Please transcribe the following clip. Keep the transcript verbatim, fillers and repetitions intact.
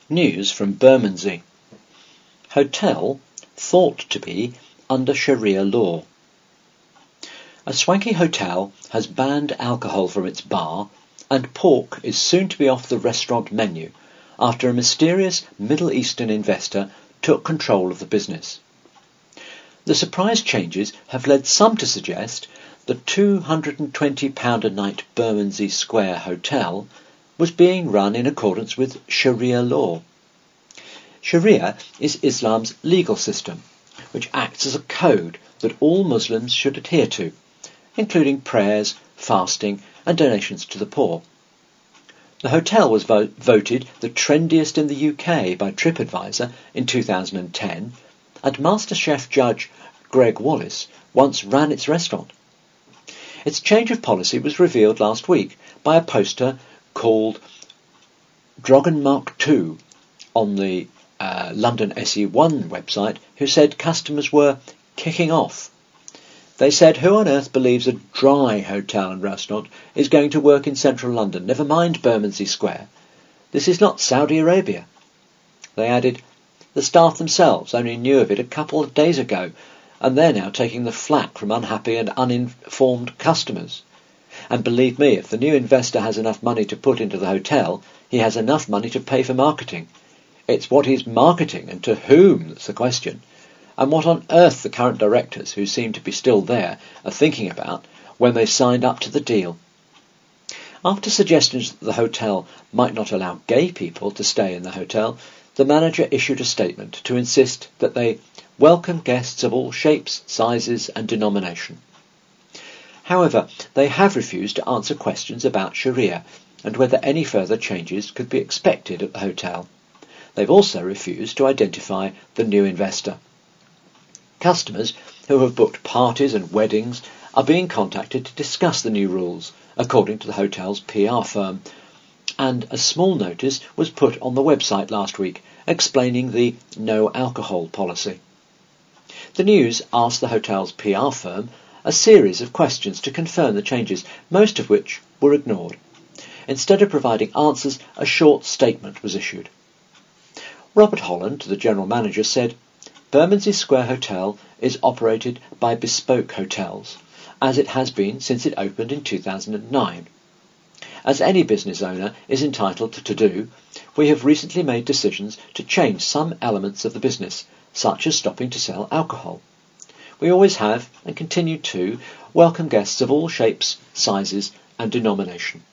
News from Bermondsey. Hotel thought to be under Sharia law. A swanky hotel has banned alcohol from its bar, and pork is soon to be off the restaurant menu after a mysterious Middle Eastern investor took control of the business. The surprise changes have led some to suggest the two hundred and twenty pounds a night Bermondsey Square Hotel was being run in accordance with Sharia law. Sharia is Islam's legal system, which acts as a code that all Muslims should adhere to, including prayers, fasting and donations to the poor. The hotel was vo- voted the trendiest in the U K by TripAdvisor in two thousand ten, and MasterChef judge Greg Wallace once ran its restaurant. Its change of policy was revealed last week by a poster called Drogan Mark two on the uh, London S E one website, who said customers were kicking off. They said, "Who on earth believes a dry hotel and restaurant is going to work in central London, never mind Bermondsey Square? This is not Saudi Arabia." They added, "The staff themselves only knew of it a couple of days ago, and they're now taking the flak from unhappy and uninformed customers. And believe me, if the new investor has enough money to put into the hotel, he has enough money to pay for marketing. It's what he's marketing and to whom that's the question, and what on earth the current directors, who seem to be still there, are thinking about when they signed up to the deal." After suggestions that the hotel might not allow gay people to stay in the hotel, the manager issued a statement to insist that they welcome guests of all shapes, sizes and denomination. However, they have refused to answer questions about Sharia and whether any further changes could be expected at the hotel. They've also refused to identify the new investor. Customers who have booked parties and weddings are being contacted to discuss the new rules, according to the hotel's P R firm, and a small notice was put on the website last week explaining the no alcohol policy. The news asked the hotel's P R firm a series of questions to confirm the changes, most of which were ignored. Instead of providing answers, a short statement was issued. Robert Holland, the general manager, said, "Bermondsey Square Hotel is operated by Bespoke Hotels, as it has been since it opened in two thousand nine. As any business owner is entitled to do, we have recently made decisions to change some elements of the business, such as stopping to sell alcohol. We always have, and continue to, welcome guests of all shapes, sizes and denomination."